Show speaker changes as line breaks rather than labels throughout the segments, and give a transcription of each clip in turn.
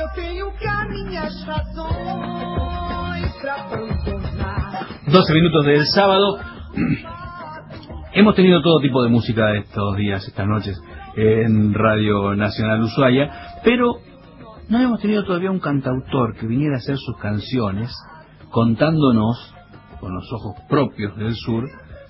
12 minutos del sábado. Hemos tenido todo tipo de música estos días, estas noches, en Radio Nacional Ushuaia, pero no hemos tenido todavía un cantautor que viniera a hacer sus canciones contándonos, con los ojos propios del sur,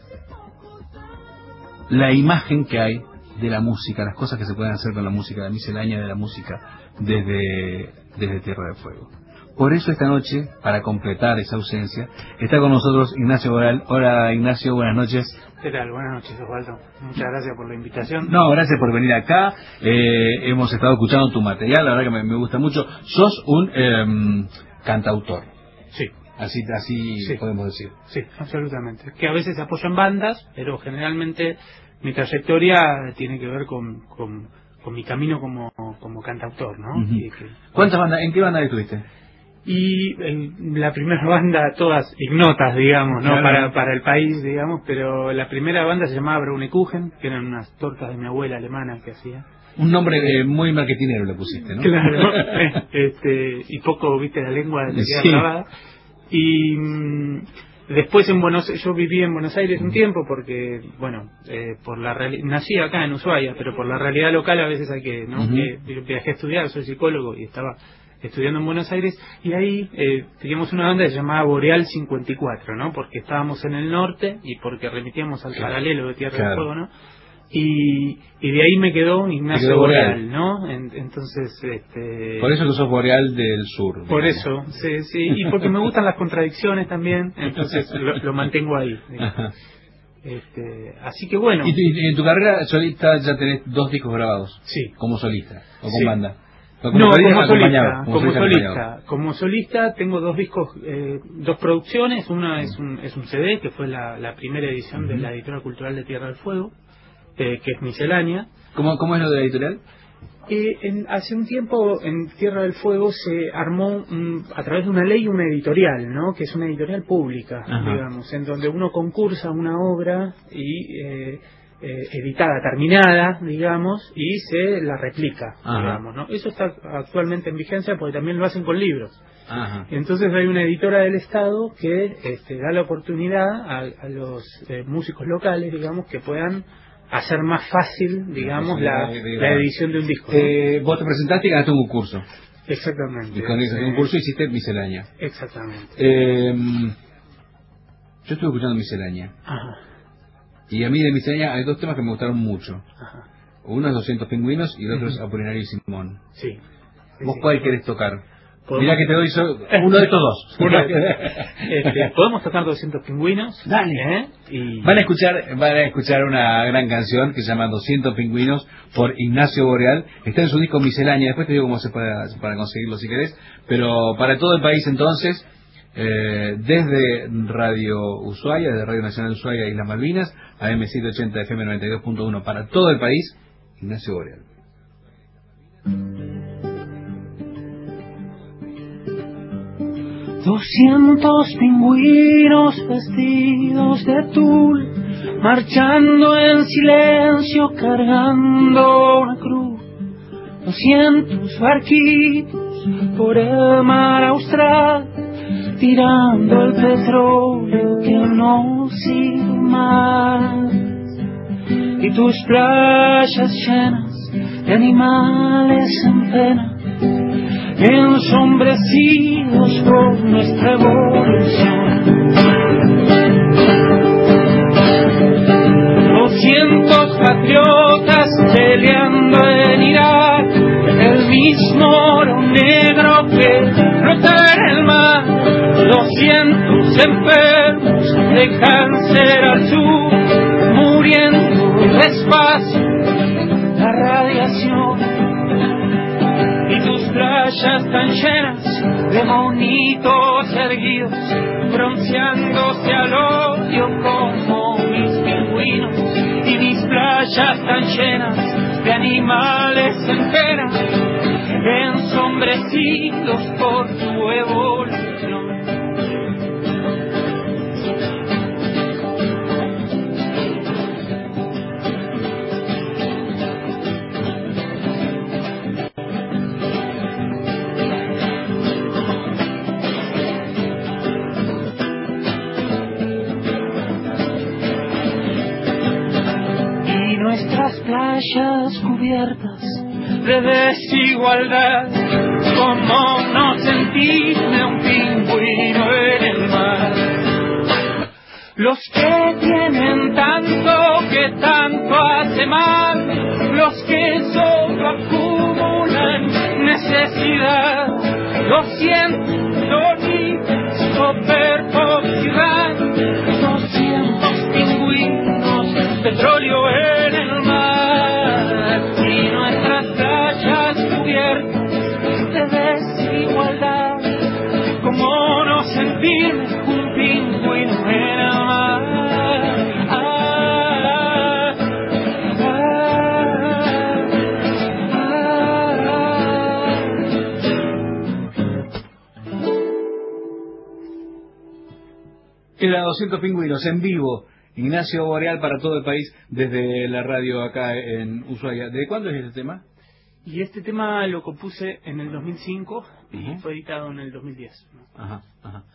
la imagen que hay de la música, las cosas que se pueden hacer con la música, la miscelánea de la música desde Tierra del Fuego. Por eso esta noche, para completar esa ausencia, está con nosotros Ignacio Boreal. Hola Ignacio, buenas noches.
¿Qué tal? Buenas noches, Osvaldo. Muchas gracias por la invitación.
No, gracias por venir acá. Hemos estado escuchando tu material, la verdad que me gusta mucho. Sos un cantautor.
Sí.
Así sí. Podemos decir.
Sí, absolutamente. Que a veces apoyo en bandas, pero generalmente mi trayectoria tiene que ver con mi camino como cantautor, ¿no?
Uh-huh. ¿Cuántas bandas? ¿En qué banda estuviste?
Y en la primera banda, todas ignotas, digamos, ¿no? Claro. Para el país, digamos, pero la primera banda se llamaba Braunekuchen, que eran unas tortas de mi abuela alemana que hacía.
Un nombre muy marketinero le pusiste, ¿no?
Claro, y poco, viste, la lengua le queda grabada. Y después yo viví en Buenos Aires un tiempo porque, bueno, nací acá en Ushuaia, pero por la realidad local a veces hay que, ¿no? Uh-huh. Viajé a estudiar, soy psicólogo y estaba estudiando en Buenos Aires, y ahí teníamos una banda que se llamaba Boreal 54, ¿no? Porque estábamos en el norte y porque remitíamos al paralelo de Tierra del Fuego, ¿no? Y de ahí me quedó Ignacio Boreal, ¿no? Entonces,
por eso que sos Boreal del sur.
Por eso, sí, y porque me gustan las contradicciones también, entonces lo mantengo ahí. Así que bueno.
¿Y en tu carrera solista ya tenés 2 discos grabados?
Sí.
¿Como solista o con banda?
Como solista tengo 2 discos, 2 producciones. Una es un CD que fue la primera edición de la Editorial Cultural de Tierra del Fuego, que es Miscelánea.
¿Cómo es lo de la editorial?
Hace un tiempo en Tierra del Fuego se armó a través de una ley una editorial, ¿no? Que es una editorial pública, digamos, en donde uno concursa una obra y editada, terminada, digamos, y se la replica, digamos, ¿no? Eso está actualmente en vigencia porque también lo hacen con libros. Entonces hay una editora del Estado que da la oportunidad a los músicos locales, digamos, que puedan hacer más fácil, digamos, la edición de un disco, ¿no?
Vos te presentaste y ganaste un concurso.
Exactamente.
Y con ese concurso hiciste Miscelánea.
Exactamente.
Yo estuve escuchando Miscelánea.
Ajá.
Y a mí de Miscelánea hay 2 temas que me gustaron mucho. Ajá. Uno es 200 pingüinos y el otro es Apolinario y Simón.
Sí.
¿Vos cuál querés tocar? Mirá que te doy uno de estos 2.
Podemos tocar 200 pingüinos.
Dale. Van a escuchar una gran canción que se llama 200 pingüinos por Ignacio Boreal. Está en su disco Miscelánea. Después te digo cómo se para conseguirlo si querés. Pero para todo el país entonces, desde Radio Ushuaia, desde Radio Nacional Ushuaia y Las Malvinas, AM780 FM 92.1 para todo el país, Ignacio Boreal.
200 pingüinos vestidos de tul, marchando en silencio, cargando una cruz. 200 barquitos por el mar austral, tirando el petróleo que no sirve más. Y tus playas llenas de animales en pena, ensombrecidos por nuestra evolución. 200 patriotas peleando en Irak, el mismo oro negro que flota en el mar. 200 enfermos de cáncer al sur, muriendo despacio la radiación. Y tus playas tan llenas de monitos erguidos, bronceándose al odio como mis pingüinos. Y mis playas tan llenas de animales en pena, ensombrecidos por tu evolución. estrellas cubiertas de desigualdad, como no sentirme un pingüino en el mar. Los que tienen tanto que tanto hace mal, los que solo acumulan necesidad, lo siento ni superposidad, 200 pingüinos, petróleo en el mar, y nuestras playas cubiertas de desigualdad, como no sentirme un pingüino en el mar.
Era 200 pingüinos en vivo, Ignacio Boreal para todo el país desde la radio acá en Ushuaia. ¿De cuándo es este tema?
Y este tema lo compuse en el 2005 y fue editado en el 2010.
Ajá.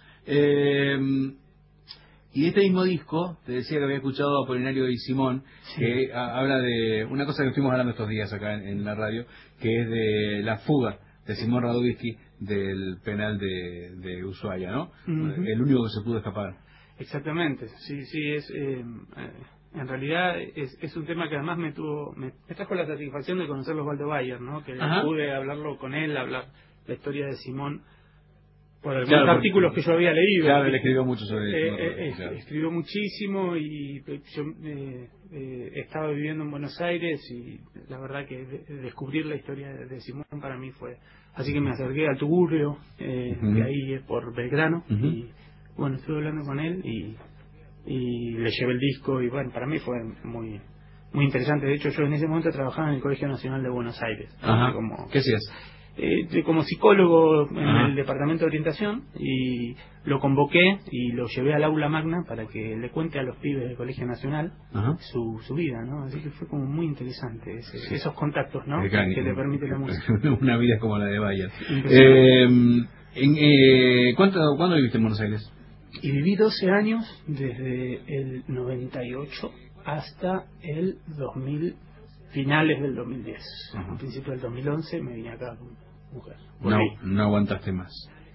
Y este mismo disco, te decía que había escuchado a Apolinario y Simón, sí, que habla de una cosa que estuvimos hablando estos días acá en la radio, que es de la fuga de Simón Radovisky del penal de Ushuaia, ¿no? El único que se pudo escapar.
Exactamente, sí, es... en realidad es un tema que además me trajo la satisfacción de conocer los Osvaldo Bayer, ¿no? Que pude hablarlo con él, hablar la historia de Simón por algunos artículos que yo había leído.
Claro, él escribió mucho sobre
eso. Escribió muchísimo y yo estaba viviendo en Buenos Aires y la verdad que descubrir la historia de Simón para mí fue... Así que me acerqué al Tugurio, que ahí es por Belgrano, y bueno, estuve hablando con él y le llevé el disco y bueno, para mí fue muy interesante. De hecho, yo en ese momento trabajaba en el Colegio Nacional de Buenos Aires.
¿Qué hacías?
Como psicólogo en el departamento de orientación, y lo convoqué y lo llevé al aula magna para que le cuente a los pibes del Colegio Nacional su vida, ¿no? Así que fue como muy interesante esos contactos, ¿no? Que le permite la música.
Una vida como la de Bayer. ¿Cuándo viviste en Buenos Aires?
Y viví 12 años, desde el 98 hasta el 2000, finales del 2010. A principios del 2011 me vine acá con mujer.
No aguantaste más.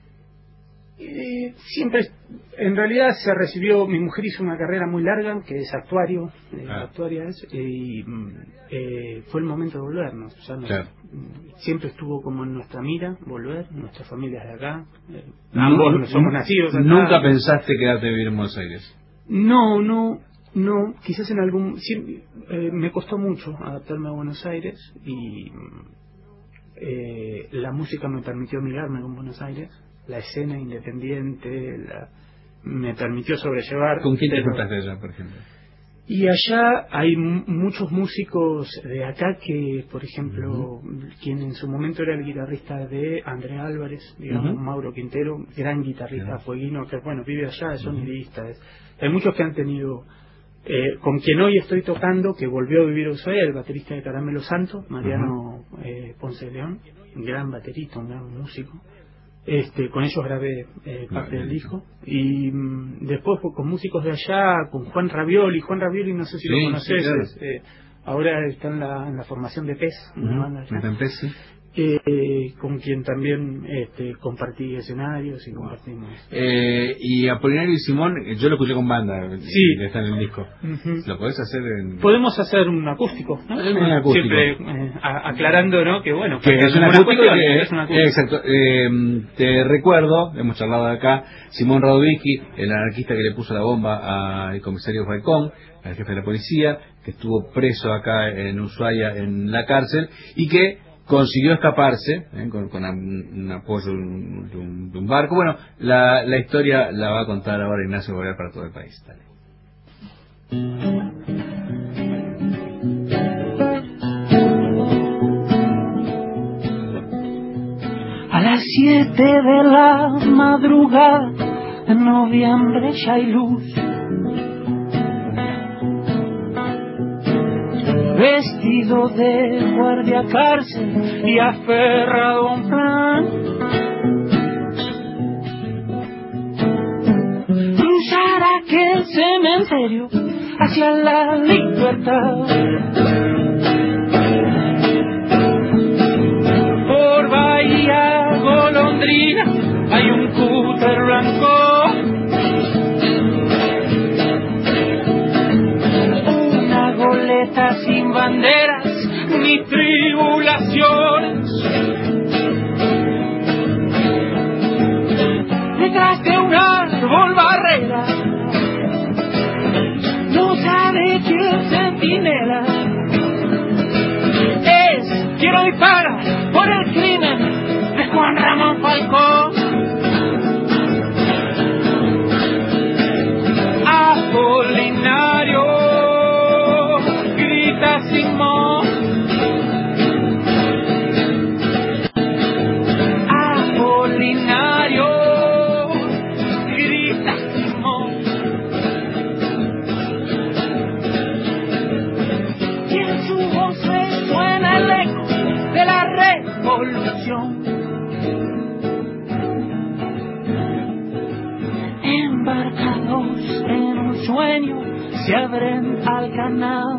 Siempre, en realidad se recibió, mi mujer hizo una carrera muy larga, que es actuario, actuaria es, y fue el momento de volvernos. Siempre estuvo como en nuestra mira, volver, nuestras familias de acá, ambos somos nacidos acá.
¿Nunca pensaste quedarte a vivir en Buenos Aires?
No, quizás en algún... me costó mucho adaptarme a Buenos Aires y la música me permitió mirarme con Buenos Aires, la escena independiente me permitió sobrellevar.
¿Con quién te juntaste allá, por ejemplo?
Y allá hay muchos músicos de acá que, por ejemplo, quien en su momento era el guitarrista de Andrea Álvarez, digamos, Mauro Quintero, gran guitarrista fueguino, que bueno, vive allá, es sonidista. Hay muchos que han tenido... con quien hoy estoy tocando, que volvió a vivir a Ushuaia, el baterista de Caramelo Santo, Mariano Ponce de León, un gran baterista, un gran músico. Con ellos grabé parte del disco. Y después con músicos de allá, con Juan Ravioli, no sé si lo conoces, sí, claro. Ahora está en la formación de PES, una banda allá. Con quien también compartí escenarios y compartimos.
Y Apolinario y Simón, yo lo escuché con banda, que está en el disco. ¿Lo podés hacer
Podemos hacer un acústico, ¿no?
Un acústico.
Siempre aclarando, ¿no? Que bueno,
que es un acústico. Exacto. Te recuerdo, hemos charlado de acá, Simón Radovisky, el anarquista que le puso la bomba al comisario Falcón, al jefe de la policía, que estuvo preso acá en Ushuaia en la cárcel y que consiguió escaparse con un apoyo de un barco. Bueno, la historia la va a contar ahora Ignacio Boreal para todo el país. Dale.
A las 7 de la madrugada, en noviembre ya hay luz. Vestido de guardia cárcel y aferrado a un plan, cruzar aquel cementerio hacia la libertad. Alejandrina hay un cúter blanco, una goleta sin banderas ni tribulaciones, detrás de un árbol barrera no sabe quién centinela es. Quiero disparar por el crimen de Juan Ramón Falcón. Apolinario, grita Simón. Apolinario, grita Simón. Y en su voz resuena el eco de la revolución. Embarcados en un sueño se abren al canal,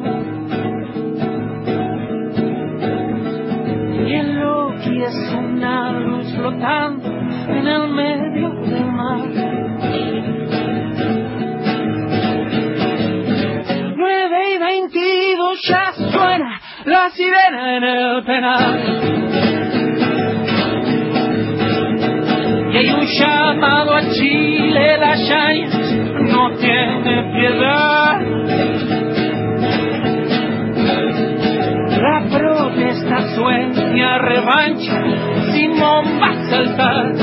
y el Loki es una luz flotando en el medio del mar. 9:22 ya suena la sirena en el penal. Y hay un llamado a Chile, la Yáñez no tiene piedad. La protesta sueña revancha, Simón va a saltar.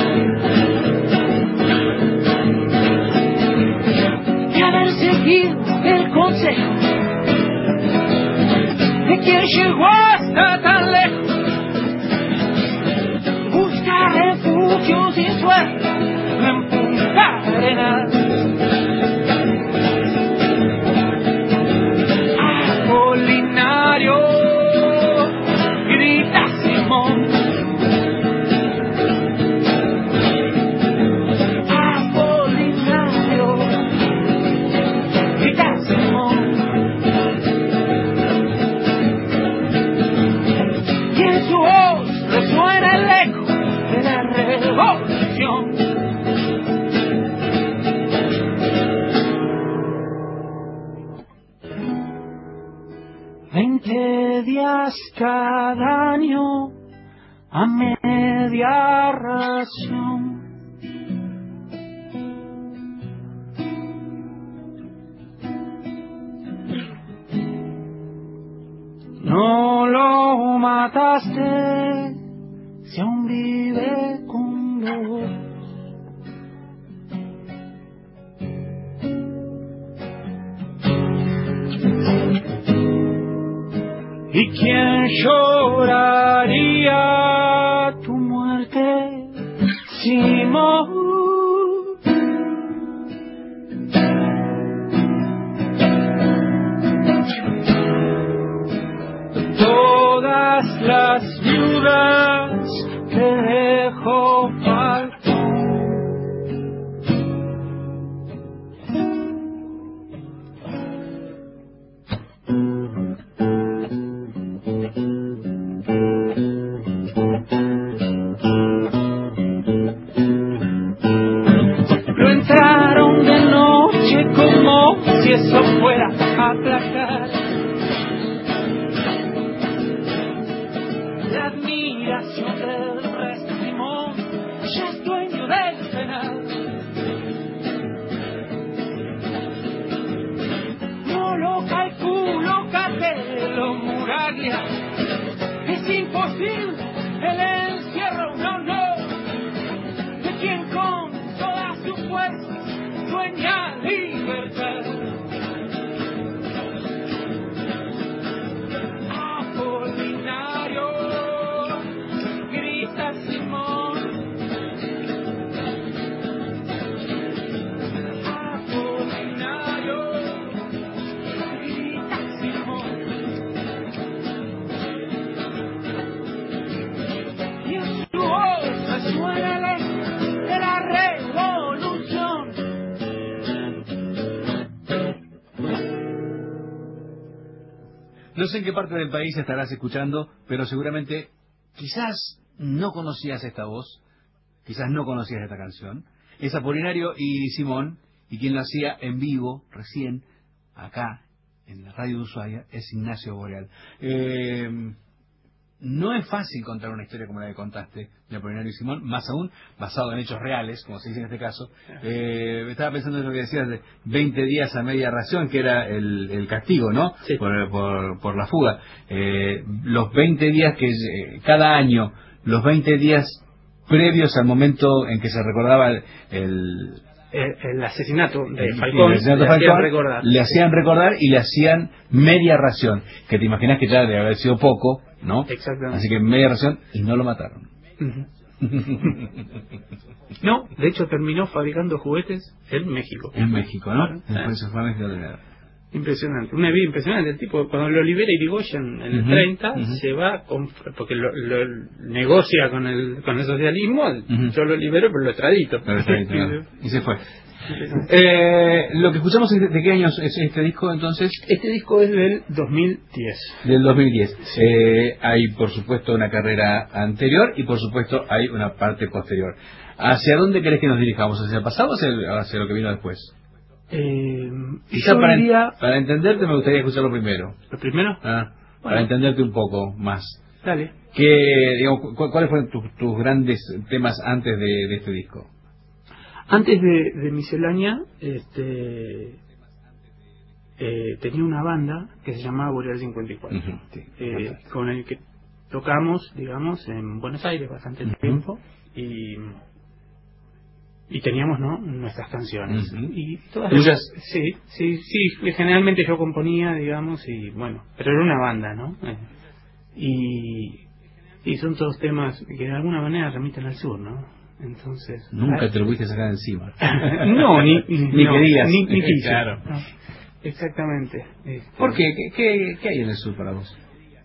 Y haber seguido el consejo de quien llegó hasta tan lejos, busca refugio sin suerte en Punta Arenas. Apolinario, grita Simón. Apolinario, grita Simón. Y en su voz resuena el eco de la revolución. Días cada año a media ración. No lo mataste si aún vive con vos. ¿Y quién lloraría tu muerte, Simón? Todas las viudas que dejó Falcón. Entraron de noche como si eso fuera a aplacar la admiración del resto. Simón ya es dueño del penal. No lo calculo, Catelo, Muraglia, es imposible el encierro, no, de quien con toda su fuerza sueña libertad. Apolinario, grita Simón. Apolinario, grita Simón. Y en su voz resuena el eco de la revolución.
No sé en qué parte del país estarás escuchando, pero seguramente, quizás no conocías esta voz. quizás no conocías esta canción, es Apolinario y Simón, y quien lo hacía en vivo, recién, acá, en la radio de Ushuaia, es Ignacio Boreal. No es fácil contar una historia como la que contaste de Apolinario y Simón, más aún basado en hechos reales, como se dice en este caso. Estaba pensando en lo que decías de 20 días a media ración, que era el castigo, ¿no?
Sí.
Por la fuga. Los 20 días que cada año, los 20 días previos al momento en que se recordaba
el asesinato de Falcón,
le hacían recordar y le hacían media ración, que te imaginas que ya debe haber sido poco, ¿no?
Exactamente.
Así que media ración, y no lo mataron.
No, de hecho terminó fabricando juguetes en México.
En México, ¿no? Después se fue a México.
Impresionante, una vida impresionante. El tipo, cuando lo libera Irigoyen en el 30, se va, porque lo negocia con el socialismo, yo lo libero pero lo extradito.
Y se fue. Lo que escuchamos, ¿de qué años es este disco entonces?
Este disco es del 2010.
Del 2010. Hay por supuesto una carrera anterior y por supuesto hay una parte posterior. ¿Hacia dónde querés que nos dirijamos? ¿Hacia el pasado o hacia lo que vino después?
Yo diría...
para entenderte me gustaría escucharlo primero.
¿Lo primero?
Bueno. Para entenderte un poco más.
Dale.
¿Cuáles fueron tus grandes temas antes de este disco?
Antes de Miscelánea, tenía una banda que se llamaba Boreal 54, con el que tocamos, digamos, en Buenos Aires bastante tiempo, y teníamos, ¿no?, nuestras canciones. Y todas ellas, sí, generalmente yo componía, digamos, y bueno, pero era una banda, ¿no? Y son todos temas que de alguna manera remiten al sur, ¿no? Entonces,
nunca te lo pudiste sacar encima.
No, ni
querías.
Ni quise.
Claro.
No, exactamente.
¿Por qué? ¿Qué hay en el sur para vos?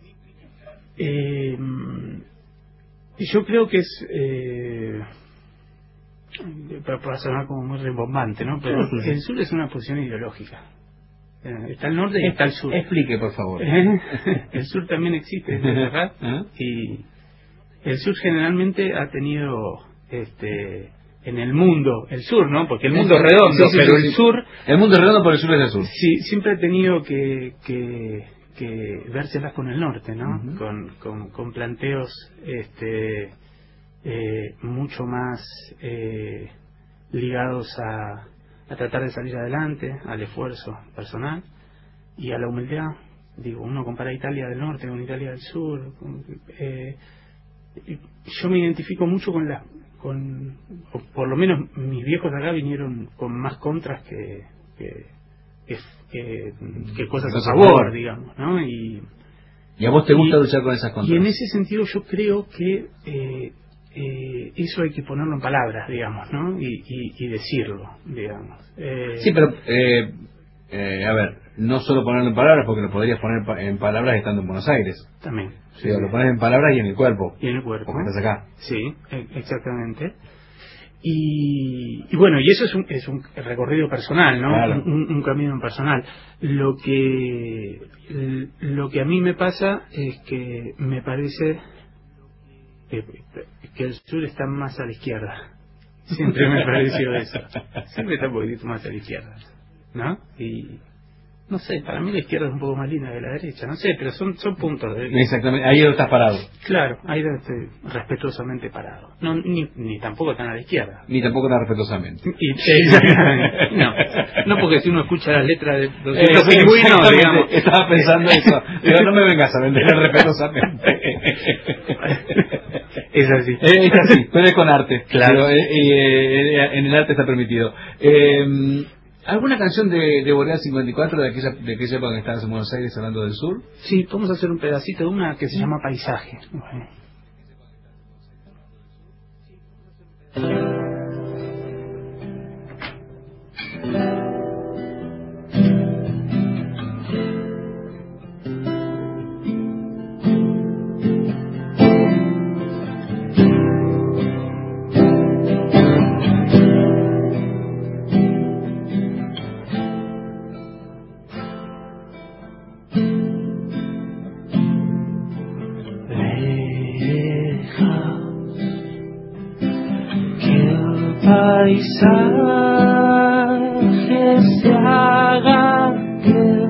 Yo creo que es... para sonar como muy rimbombante, ¿no? Pero el sur es una posición ideológica. Está el norte y está el sur.
Explique, por favor.
El sur también existe, ¿verdad? Y el sur generalmente ha tenido... en el mundo, el sur, ¿no? Porque el mundo es redondo, pero el sur...
El mundo es redondo, pero el sur es el sur.
Sí, siempre ha tenido que vérselas con el norte, ¿no? Con planteos mucho más ligados a tratar de salir adelante, al esfuerzo personal y a la humildad. Digo, uno compara Italia del norte con Italia del sur. Yo me identifico mucho o por lo menos mis viejos de acá vinieron con más contras que cosas a favor, digamos, ¿no? Y
a vos te gusta luchar con esas contras.
Y en ese sentido yo creo que eso hay que ponerlo en palabras, digamos, ¿no? Y decirlo, digamos.
Sí, pero a ver, no solo ponerlo en palabras, porque lo podrías poner en palabras estando en Buenos Aires.
También.
Sí, lo pones en palabras y en el cuerpo.
Y en el cuerpo.
Porque estás acá.
Sí, exactamente. Y bueno, y eso es un recorrido personal, ¿no?
Claro.
Un camino personal. Lo que a mí me pasa es que me parece que el sur está más a la izquierda. Siempre me pareció eso. Siempre está un poquitito más a la izquierda, ¿no? Y no sé, para mí la izquierda es un poco más linda que la derecha, no sé, pero son puntos de...
Exactamente, ahí estás parado.
Claro, ahí estoy respetuosamente parado. No, ni tampoco tan a la izquierda.
Ni tampoco tan respetuosamente.
No, porque si uno escucha las letras de los pingüinos, digamos...
Estaba pensando eso. Digo, no me vengas a vender respetuosamente.
Es así.
Es así, pero es con arte.
Claro.
En el arte está permitido. ¿Alguna canción de Boreal 54 de aquella época que estabas en Buenos Aires hablando del sur?
Sí, vamos a hacer un pedacito de una que se llama Paisaje.
paisaje se haga piel.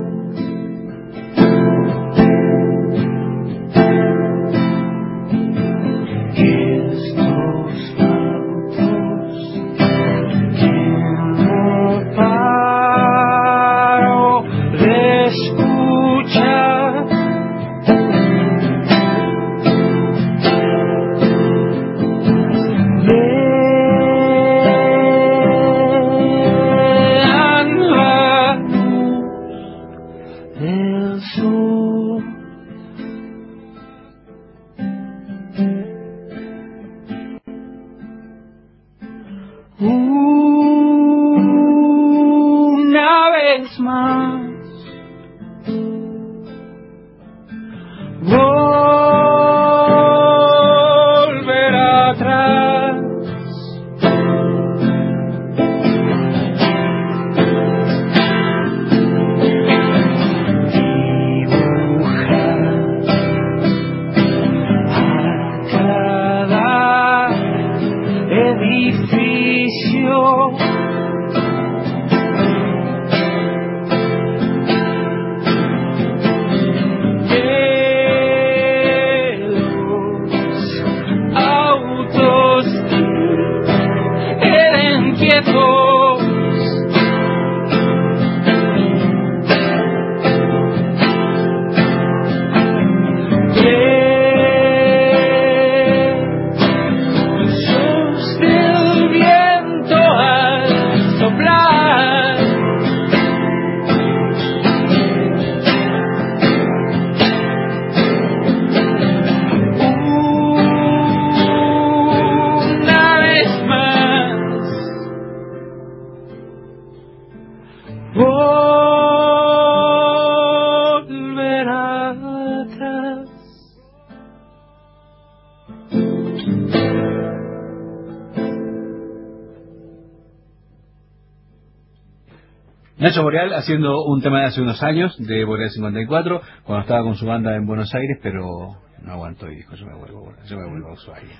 Nacho Boreal haciendo un tema de hace unos años, de Boreal 54, cuando estaba con su banda en Buenos Aires, pero no aguantó y dijo, yo me vuelvo a Ushuaia.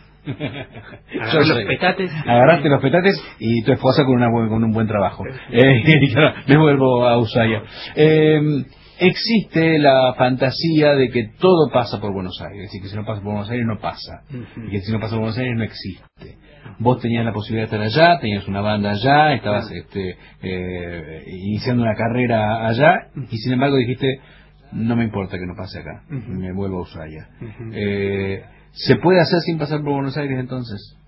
Agarraste los petates y tu esposa con un buen trabajo. Me vuelvo a Ushuaia. Existe la fantasía de que todo pasa por Buenos Aires, y que si no pasa por Buenos Aires no pasa, y que si no pasa por Buenos Aires no existe. Vos tenías la posibilidad de estar allá, tenías una banda allá, estabas iniciando una carrera allá, y sin embargo dijiste, no me importa que no pase acá, me vuelvo a Ushuaia. ¿Se puede hacer sin pasar por Buenos Aires entonces?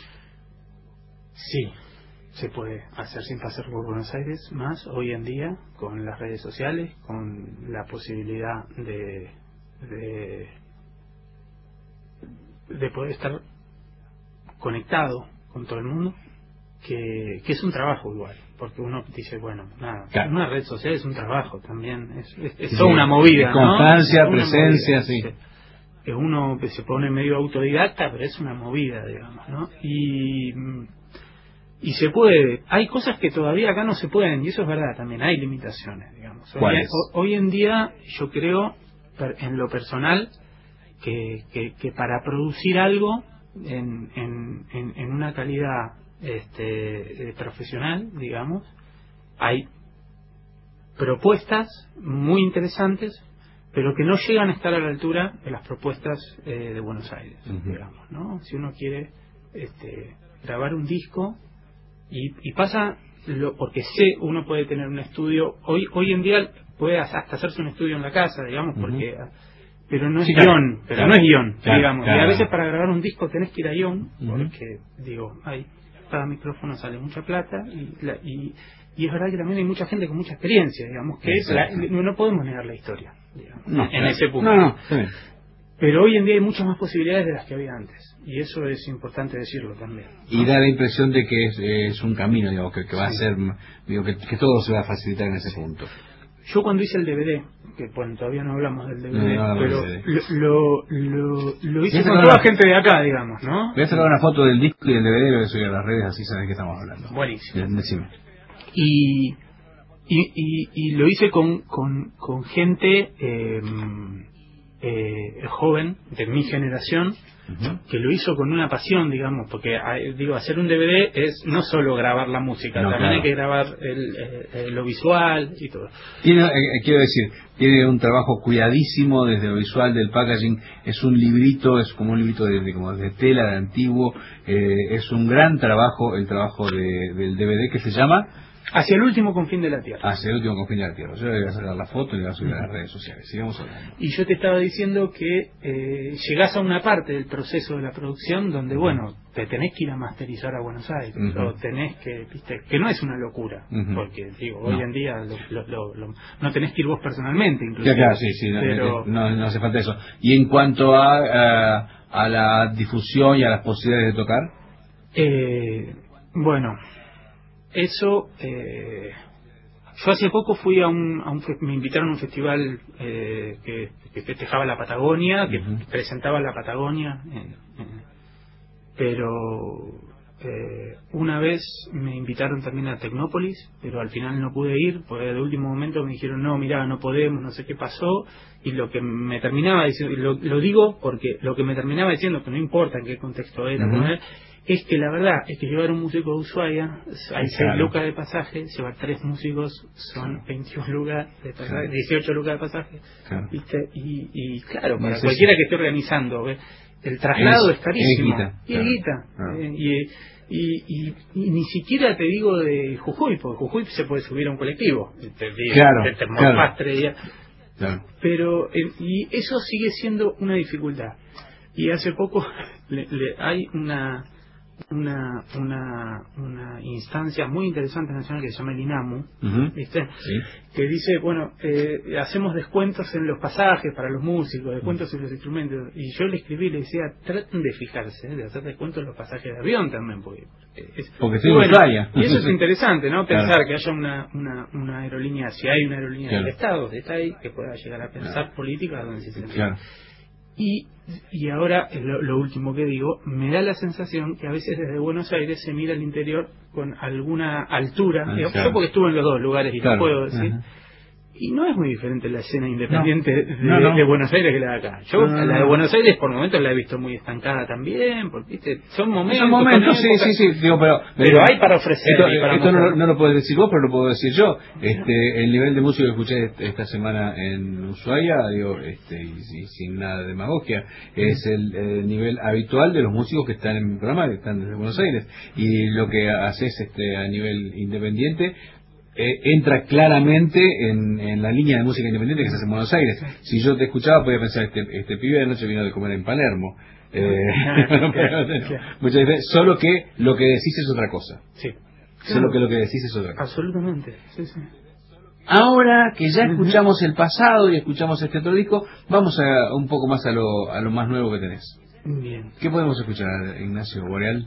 Sí, se puede hacer sin pasar por Buenos Aires, más hoy en día con las redes sociales, con la posibilidad de poder estar conectado con todo el mundo, que es un trabajo igual, porque uno dice, bueno, nada, claro, una red social es un trabajo también, es toda una movida,
constancia,
¿no?
presencia,
movida,
sí.
Que uno se pone medio autodidacta, pero es una movida, digamos, ¿no? Y se puede, hay cosas que todavía acá no se pueden, y eso es verdad también, hay limitaciones, digamos. Hoy en día yo creo, en lo personal, que para producir algo en una calidad profesional, digamos, hay propuestas muy interesantes, pero que no llegan a estar a la altura de las propuestas de Buenos Aires, digamos, ¿no? Si uno quiere grabar un disco y pasa porque uno puede tener un estudio hoy en día, puede hasta hacerse un estudio en la casa, digamos, porque pero no es guión, no es guión, digamos. Y a veces para grabar un disco tenés que ir a guión, porque, cada micrófono sale mucha plata, y es verdad que también hay mucha gente con mucha experiencia, digamos, que no podemos negar la historia, digamos, en ese punto. Pero hoy en día hay muchas más posibilidades de las que había antes, y eso es importante decirlo también, ¿no?
Y da la impresión de que es un camino, digamos, que va a ser, que todo se va a facilitar en ese punto.
Yo cuando hice el DVD, que bueno, todavía no hablamos del DVD, pero lo hice con toda gente de acá, digamos, ¿no?
Voy a sacar una foto del disco y del DVD y lo voy a subir a las redes, así sabes que estamos hablando.
Buenísimo.
Decime.
Y lo hice con gente joven, de mi generación, que lo hizo con una pasión, digamos, porque digo, hacer un DVD es no solo grabar la música, también hay que grabar lo visual y todo.
Tiene, quiero decir, tiene un trabajo cuidadísimo desde lo visual, del packaging. Es un librito, es como un librito como de tela, de antiguo. Es un gran trabajo, el trabajo del DVD, que se llama
Hacia el último confín de la Tierra.
Hacia el último confín de la Tierra. Yo le voy a sacar la foto y le voy a subir a las redes sociales. Sigamos hablando.
Y yo te estaba diciendo que llegás a una parte del proceso de la producción donde, bueno, te tenés que ir a masterizar a Buenos Aires, o tenés que, viste, que no es una locura, porque digo, hoy en día no tenés que ir vos personalmente, inclusive.
Claro, sí, pero no hace falta eso. Y en cuanto a la difusión y a las posibilidades de tocar,
bueno, eso, yo hace poco fui me invitaron a un festival que festejaba la Patagonia, que presentaba la Patagonia, pero una vez me invitaron también a Tecnópolis, pero al final no pude ir, porque de último momento me dijeron, no, mirá, no podemos, no sé qué pasó, y lo que me terminaba diciendo, lo digo porque lo que me terminaba diciendo, que no importa en qué contexto era, es que la verdad es que llevar un músico de Ushuaia, hay 6 lucas de pasaje, llevar 3 músicos son 21 lucas de pasaje, 18 lucas de pasaje, ¿viste? Y claro, para cualquiera que esté organizando, el traslado es carísimo, y es guita, y ni siquiera te digo de Jujuy, porque Jujuy se puede subir a un colectivo, de Termopastre, pero y eso sigue siendo una dificultad. Y hace poco hay una instancia muy interesante nacional que se llama el INAMU, ¿viste? Que dice, bueno, hacemos descuentos en los pasajes para los músicos, descuentos en los instrumentos, y yo le escribí y le decía, traten de fijarse, de hacer descuentos en los pasajes de avión también, porque
estoy en playa.
Y eso es interesante, ¿no? Pensar que haya una aerolínea, si hay una aerolínea del Estado que está ahí, que pueda llegar a pensar política donde se siente. Y ahora, lo último que digo, me da la sensación que a veces desde Buenos Aires se mira al interior con alguna altura, yo porque estuve en los dos lugares y lo puedo decir, y no es muy diferente la escena independiente de Buenos Aires que la de acá. Yo la de Buenos Aires por momentos la he visto muy estancada también, porque ¿viste? son momentos
sí, digo,
pero hay para ofrecer.
Esto no lo puedes decir vos, pero lo puedo decir yo. El nivel de música que escuché esta semana en Ushuaia, digo, y sin nada de demagogia, es el nivel habitual de los músicos que están en mi programa, que están desde Buenos Aires, y lo que haces a nivel independiente entra claramente en la línea de música independiente que se hace en Buenos Aires. Si yo te escuchaba podía pensar, este pibe de noche vino de comer en Palermo. Muchas veces, solo que lo que decís es otra cosa. Solo que lo que decís es otra cosa.
Absolutamente.
Ahora que ya escuchamos el pasado y escuchamos este otro disco, vamos un poco más a lo más nuevo que tenés.
Bien.
¿Qué podemos escuchar, Ignacio Boreal?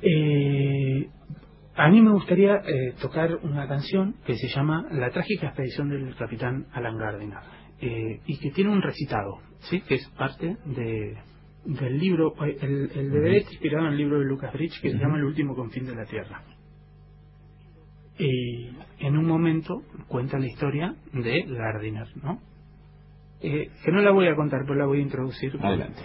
A mí me gustaría tocar una canción que se llama La trágica expedición del capitán Alan Gardiner, y que tiene un recitado, ¿sí? Que es parte del libro, el DVD está inspirado en el libro de Lucas Bridge que se llama El último confín de la Tierra. Y en un momento cuenta la historia de Gardiner, ¿no? Que no la voy a contar, pero la voy a introducir.
Adelante.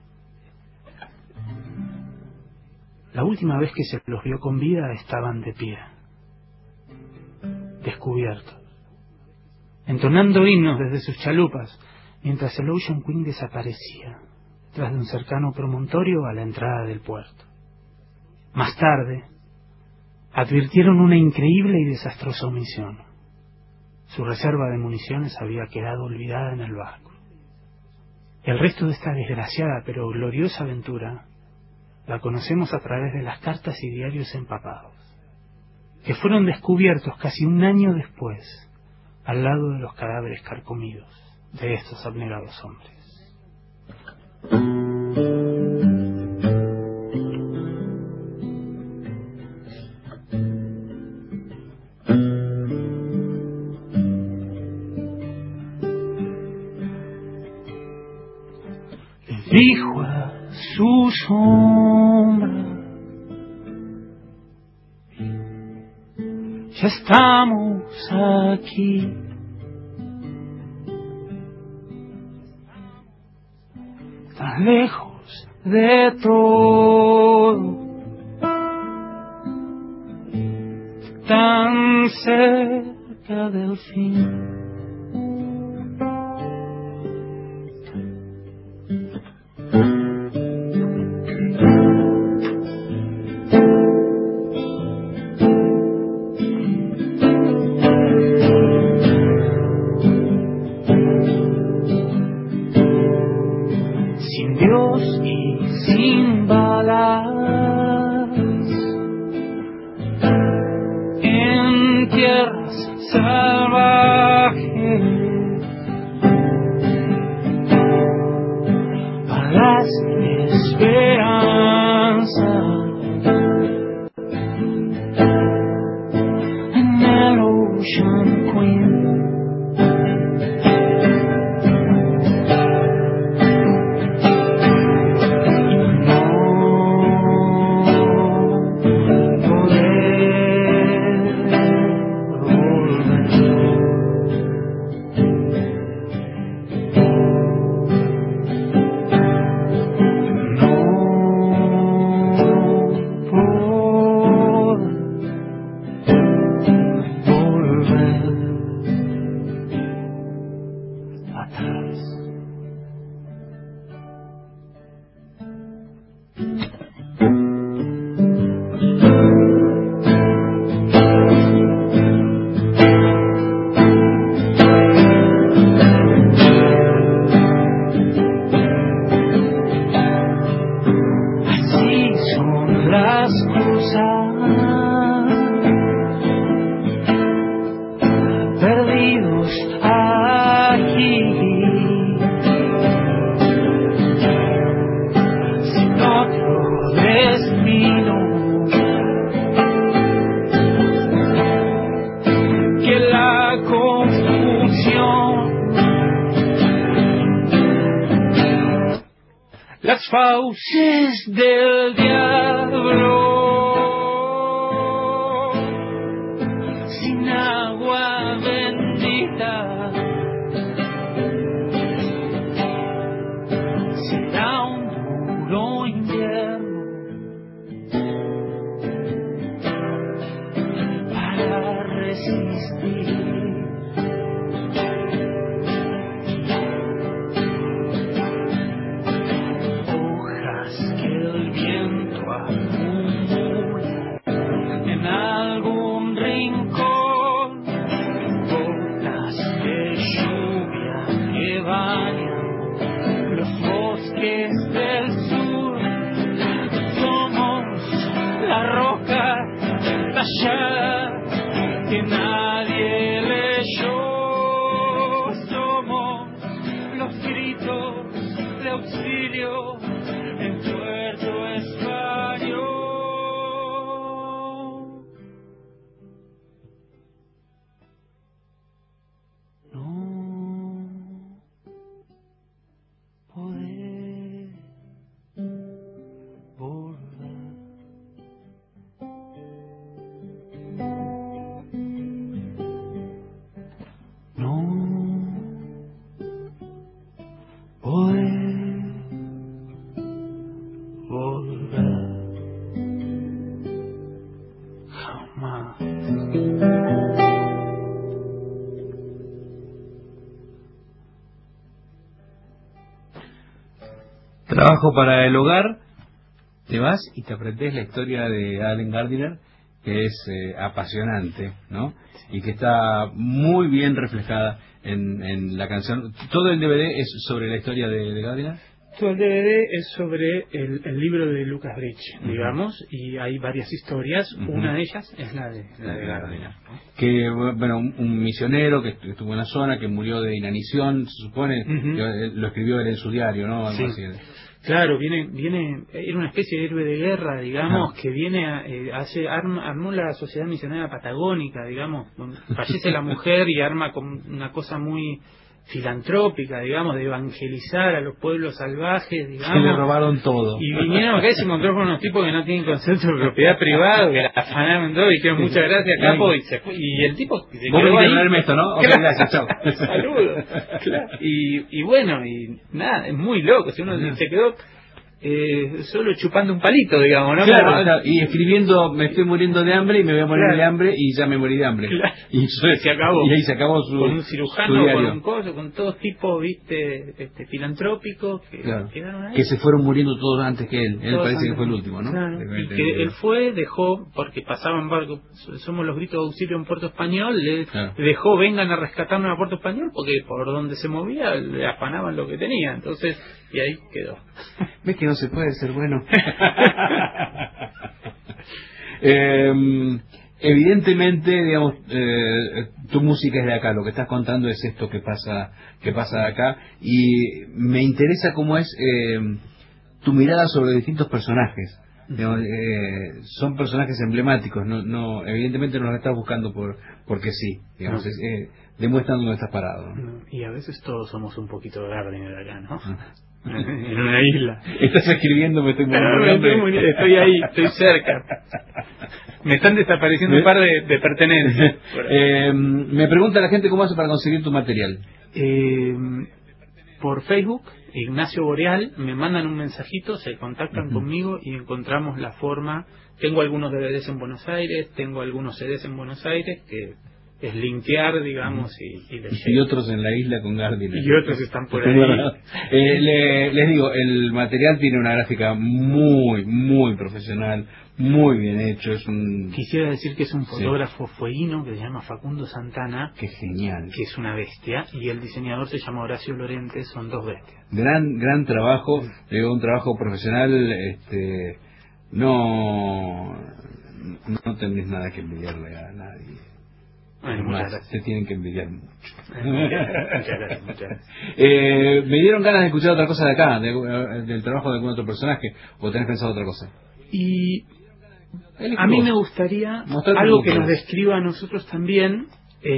La última vez que se los vio con vida estaban de pie, descubiertos, entonando himnos desde sus chalupas, mientras el Ocean Queen desaparecía tras de un cercano promontorio a la entrada del puerto. Más tarde, advirtieron una increíble y desastrosa omisión. Su reserva de municiones había quedado olvidada en el barco. El resto de esta desgraciada pero gloriosa aventura la conocemos a través de las cartas y diarios empapados, que fueron descubiertos casi un año después, al lado de los cadáveres carcomidos de estos abnegados hombres. Dijo a su sombra: ya estamos aquí. Tan lejos
de todo, tan cerca del fin. Sin Dios y sin balas, en tierras salvajes, alas de esperanza en el Ocean Queen. Las fauces del diablo, sin agua bendita, será un duro invierno para resistir. En algún rincón, gotas de lluvia que bañan los bosques del sur. Somos la roca tallada que nadie leyó. Somos los gritos de auxilio en Puerto Español.
Trabajo para el hogar, te vas y te aprendes la historia de Allen Gardiner, que es apasionante, ¿no? Y que está muy bien reflejada en la canción. ¿Todo el DVD es sobre la historia de Gardiner?
Todo el DVD es sobre el libro de Lucas Bridge, digamos, y hay varias historias. Una de ellas es la de Gardiner, ¿no?
Que, bueno, un misionero que estuvo en la zona, que murió de inanición, se supone, que lo escribió él en su diario, ¿no? Algo así.
Claro, era una especie de héroe de guerra, digamos, que viene armó la sociedad misionera patagónica, digamos, donde fallece la mujer y arma como una cosa muy filantrópica, digamos, de evangelizar a los pueblos salvajes, digamos.
Que le robaron todo.
Y vinieron acá y se encontró con unos tipos que no tienen concepto de propiedad privada, que la afanaron todo y dijeron muchas gracias, capo, y el tipo se quedó ahí.
Vos esto, ¿no?
Claro.
Ok, gracias, chao.
Saludos. Claro. Y bueno, y nada, es muy loco, si uno se quedó solo chupando un palito, digamos, ¿no?
Claro, y escribiendo, me estoy muriendo de hambre y me voy a morir de hambre y ya me morí de hambre.
Claro.
Y se acabó. Y ahí se acabó su
con un cirujano, con un coso, con todos tipos, viste, filantrópicos que quedaron ahí.
Que se fueron muriendo todos antes que él. Él parece que fue el último, ¿no?
Claro. Y que él fue, dejó, porque pasaban barcos, somos los gritos de auxilio en Puerto Español, dejó, vengan a rescatarnos a Puerto Español, porque por donde se movía le afanaban lo que tenía. Entonces, y ahí quedó.
¿Ves que no se puede ser bueno? Evidentemente, digamos, tu música es de acá, lo que estás contando es esto que pasa acá, y me interesa cómo es tu mirada sobre distintos personajes. Digamos, son personajes emblemáticos, no evidentemente no los estás buscando porque sí, digamos, demuestran dónde estás parado, ¿no?
Y a veces todos somos un poquito de Gardiner acá, ¿no? En una isla.
Estás escribiendo, me estoy muriendo.
Estoy ahí, estoy cerca. Me están desapareciendo un par de pertenencias.
Me pregunta la gente cómo hace para conseguir tu material.
Por Facebook, Ignacio Boreal, me mandan un mensajito, se contactan conmigo y encontramos la forma. Tengo algunos DVDs en Buenos Aires, tengo algunos CDs en Buenos Aires que es linkear, digamos,
y otros en la isla con Gardiner.
Y otros están por ahí.
Les digo, el material tiene una gráfica muy, muy profesional, muy bien hecho.
Quisiera decir que es un fotógrafo fueguino que se llama Facundo Santana.
¡Qué genial!
Que es una bestia. Y el diseñador se llama Horacio Lorente, son dos bestias.
Gran trabajo, un trabajo profesional. No tenés nada que envidiarle a nadie. Se tienen que envidiar mucho.
Muchas gracias.
Me dieron ganas de escuchar otra cosa de acá, del trabajo de algún otro personaje, o tenés pensado otra cosa.
Y a mí me gustaría algo que nos describa a nosotros también.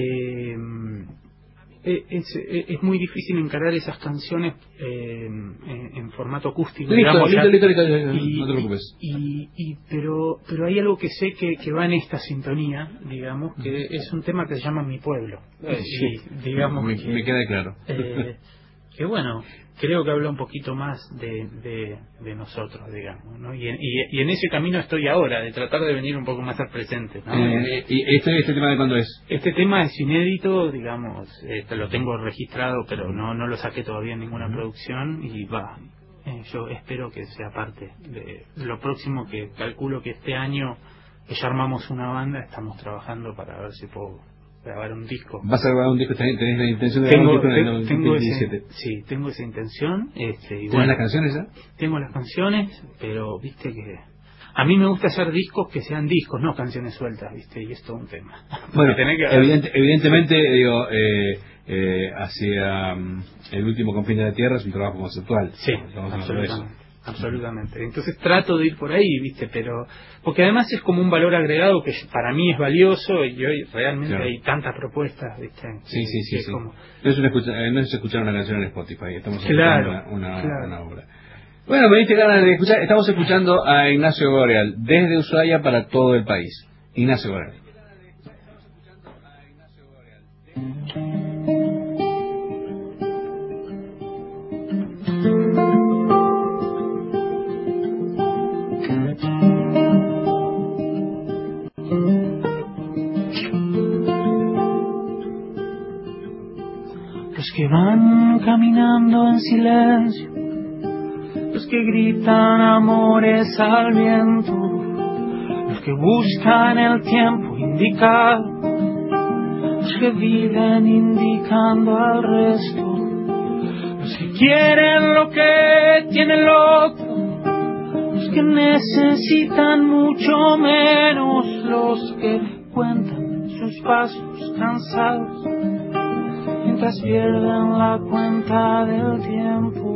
Es muy difícil encarar esas canciones en formato acústico, digamos,
no te preocupes.
Pero hay algo que sé que va en esta sintonía, digamos, que es un tema que se llama Mi Pueblo. Y, digamos,
me queda claro.
Que bueno, creo que habla un poquito más de nosotros, digamos, ¿no? Y en ese camino estoy ahora, de tratar de venir un poco más al presente, ¿no?
¿Y este tema de cuándo es?
Este tema es inédito, digamos, lo tengo registrado, pero no lo saqué todavía en ninguna producción, y yo espero que sea parte de lo próximo, que calculo que este año, que ya armamos una banda, estamos trabajando para ver si puedo grabar un disco.
¿Vas a grabar un disco? ¿Tenés la intención de grabar un disco en el 2017?
Sí, tengo esa intención.
¿Tienes las canciones ya?
Tengo las canciones, pero viste que a mí me gusta hacer discos que sean discos, no canciones sueltas, viste, y es todo un tema.
Bueno, evidentemente, digo, hacia el último confín de la Tierra es un trabajo conceptual.
Sí, absolutamente. Entonces trato de ir por ahí, viste, pero porque además es como un valor agregado que para mí es valioso, y hoy realmente hay tantas propuestas, viste.
Sí. Como... No es escuchar una canción en Spotify, estamos escuchando una obra. Bueno, me diste ganas de escuchar. Estamos escuchando a Ignacio Boreal desde Ushuaia para todo el país. Ignacio Boreal.
Los que van caminando en silencio, los que gritan amores al viento, los que buscan el tiempo indicado, los que viven indicando al resto, los que quieren lo que tiene el otro, los que necesitan mucho menos, los que cuentan sus pasos cansados mientras pierden la cuenta del tiempo.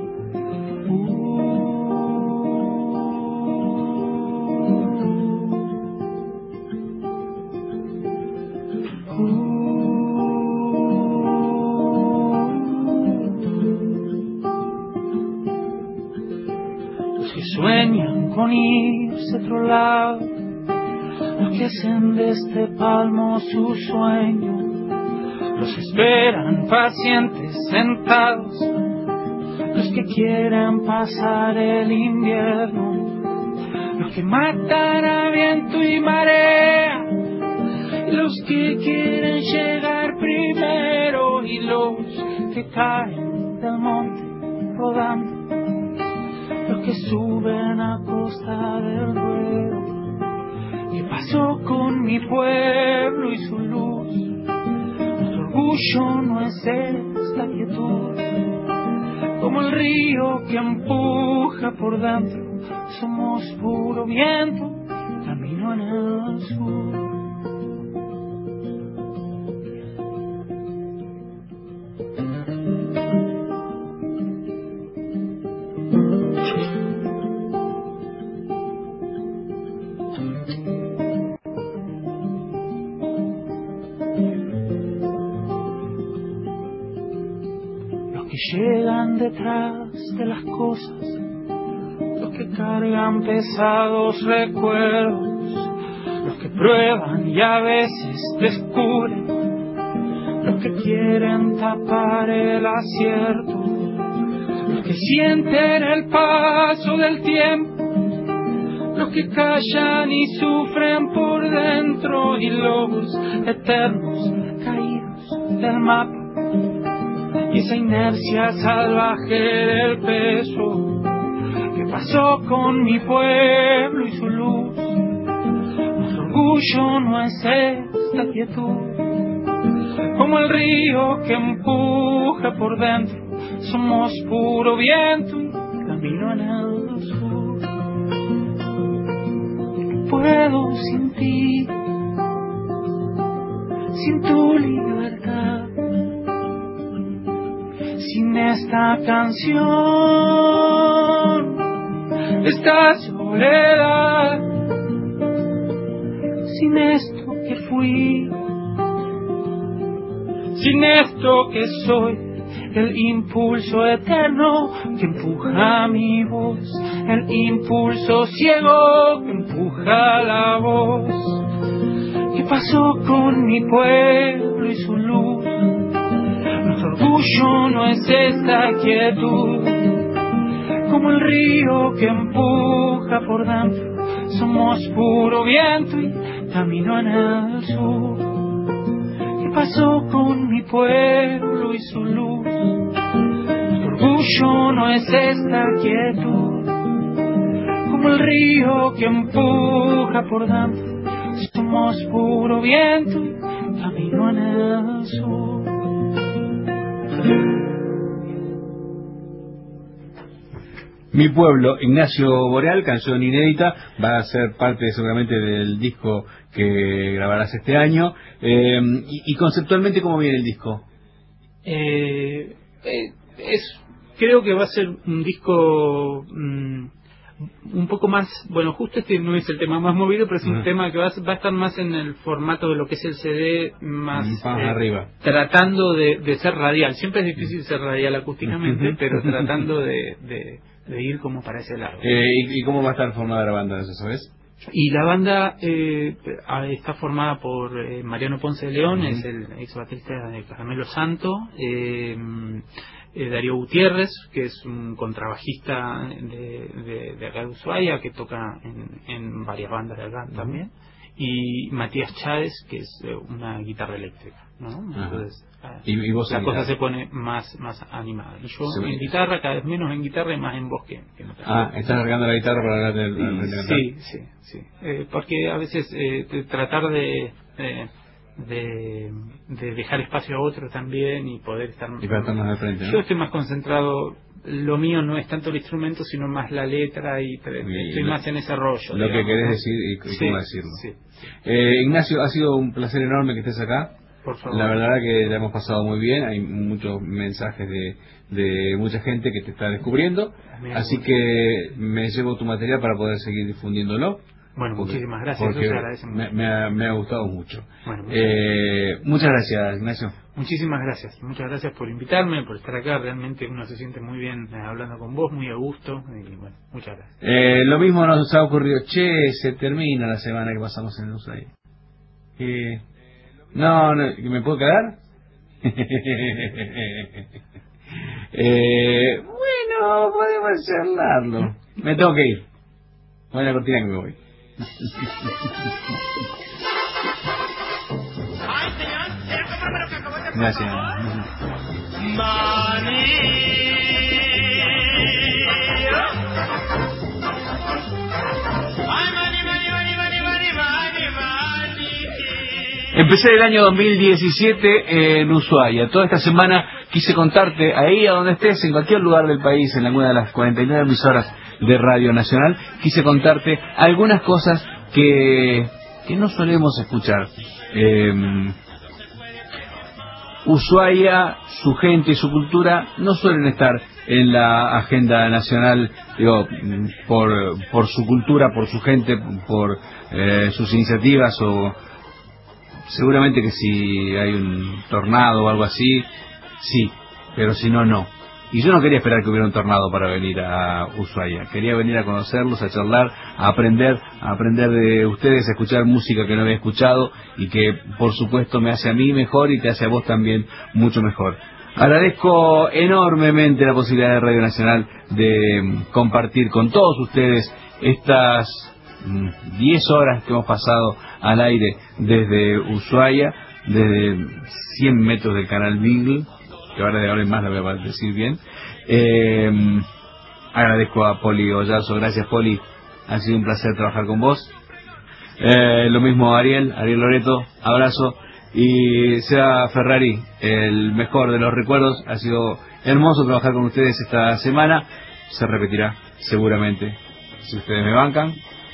Los que sueñan con irse a otro lado, los que hacen de este palmo su sueño, los que esperan pacientes sentados,
los que quieren pasar el invierno, los que matan a viento y marea, los que quieren llegar primero y los que caen del monte rodando, los que suben a costa del ruedo. ¿Qué pasó con mi pueblo y su luz? Nuestro orgullo no es esta quietud, como el río que empuja por dentro. Somos puro viento, camino en el sur. Llegan detrás de las cosas, los que cargan pesados recuerdos, los que prueban y a veces descubren, los que quieren tapar el acierto, los que sienten el paso del tiempo, los que callan y sufren por dentro, y los eternos caídos del mapa. Y esa inercia salvaje del peso. ¿Qué pasó con mi pueblo y su luz? Nuestro orgullo no es esta quietud, como el río que empuja por dentro. Somos puro viento y camino en el sur. Puedo sin ti, sin tu libertad, sin esta canción, esta soledad, sin esto que fui, sin esto que soy, el impulso eterno que empuja mi voz, el impulso ciego que empuja la voz. ¿Qué pasó con mi pueblo y su luz? Nuestro orgullo no es esta quietud, como el río que empuja por dentro. Somos puro viento y camino en el sur. ¿Qué pasó con mi pueblo y su luz? Nuestro orgullo no es esta quietud, como el río que empuja por dentro. Somos puro viento y camino en el sur.
Mi pueblo, Ignacio Boreal, canción inédita, va a ser parte seguramente del disco que grabarás este año. Y conceptualmente, ¿cómo viene el disco?
Creo que va a ser un disco un poco más, bueno, justo este no es el tema más movido, pero es un tema que va a estar más en el formato de lo que es el CD, más
arriba,
tratando de ser radial. Siempre es difícil ser radial acústicamente, pero tratando de ir como para ese lado.
¿Y cómo va a estar formada la banda, eso sabes?
Y la banda está formada por Mariano Ponce de León, es el ex baterista de Caramelo Santo, Darío Gutiérrez, que es un contrabajista de acá de Ushuaia, que toca en varias bandas de acá también, y Matías Chávez, que es una guitarra eléctrica, ¿no? Entonces
¿Y vos
la cosa se pone más animada. Y yo en guitarra, cada vez menos en guitarra y más en voz que en otra.
¿Estás largando la guitarra para hablar del
Sí. Porque a veces tratar de dejar espacio a otro también y poder estar
y para estar más al frente, ¿no?
Yo estoy más concentrado, lo mío no es tanto el instrumento sino más la letra y estoy más en ese rollo,
lo que querés decir y cómo decirlo. Ignacio, ha sido un placer enorme que estés acá.
Por favor.
La verdad que la hemos pasado muy bien, hay muchos mensajes de mucha gente que te está descubriendo, así que me llevo tu material para poder seguir difundiéndolo.
Bueno, muchísimas gracias, eso se agradece mucho.
Me ha gustado mucho.
Bueno,
muchas gracias, Ignacio.
Muchísimas gracias por invitarme, por estar acá. Realmente uno se siente muy bien hablando con vos, muy a gusto, y bueno, muchas gracias.
Lo mismo nos ha ocurrido. Se termina la semana que pasamos en Ushuaia. No, ¿me puedo quedar? Bueno. Bueno, podemos charlarlo. Me tengo que ir. Voy a la cortina que me voy. Gracias. Empecé el año 2017 en Ushuaia. Toda esta semana quise contarte, ahí a donde estés, en cualquier lugar del país, en alguna de las 49 emisoras de Radio Nacional, quise contarte algunas cosas que no solemos escuchar. Ushuaia, su gente y su cultura no suelen estar en la agenda nacional, digo, por su cultura, por su gente, por sus iniciativas, o seguramente que si hay un tornado o algo así, sí, pero si no, no. Y yo no quería esperar que hubiera un tornado para venir a Ushuaia. Quería venir a conocerlos, a charlar, a aprender de ustedes, a escuchar música que no había escuchado y que, por supuesto, me hace a mí mejor y te hace a vos también mucho mejor. Agradezco enormemente la posibilidad de Radio Nacional de compartir con todos ustedes estas 10 horas que hemos pasado al aire desde Ushuaia, desde 100 metros del canal Beagle, que ahora de ahora en más la voy a decir bien. Agradezco a Poli Oyazo, gracias Poli, ha sido un placer trabajar con vos. Lo mismo a Ariel Loreto, abrazo. Y Seba Ferrari, el mejor de los recuerdos, ha sido hermoso trabajar con ustedes esta semana, se repetirá seguramente, si ustedes me bancan.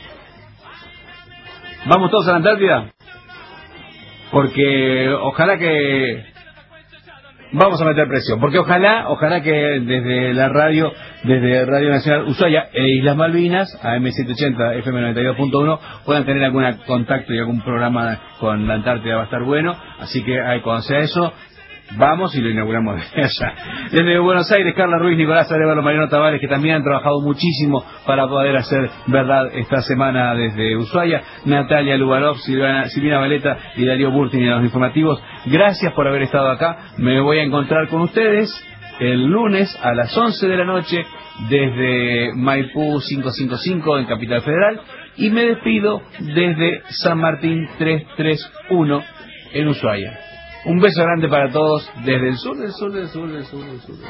¿Vamos todos a la Antártida? Porque ojalá que... Vamos a meter presión, porque ojalá que desde la radio, desde Radio Nacional Ushuaia e Islas Malvinas, AM780, FM 92.1, puedan tener algún contacto y algún programa con la Antártida, va a estar bueno. Así que cuando sea eso, vamos y lo inauguramos desde allá. Desde Buenos Aires, Carla Ruiz, Nicolás Arevalo, Mariano Tavares, que también han trabajado muchísimo para poder hacer verdad esta semana desde Ushuaia. Natalia Lubarov, Silvina Valeta y Darío Burtin en los informativos. Gracias por haber estado acá. Me voy a encontrar con ustedes el lunes a las 11 de la noche desde Maipú 555 en Capital Federal. Y me despido desde San Martín 331 en Ushuaia. Un beso grande para todos desde el sur, del sur, del sur, del sur, del sur.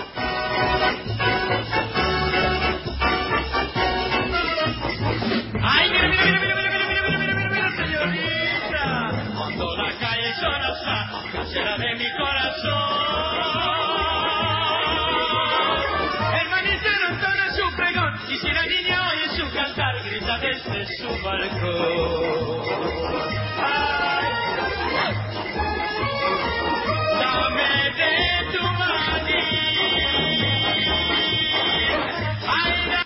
Ay, mira, señorita, cuando la calle suena casera de mi corazón. El manicero entona su pregón y si la niña oye su cantar grita desde su balcón.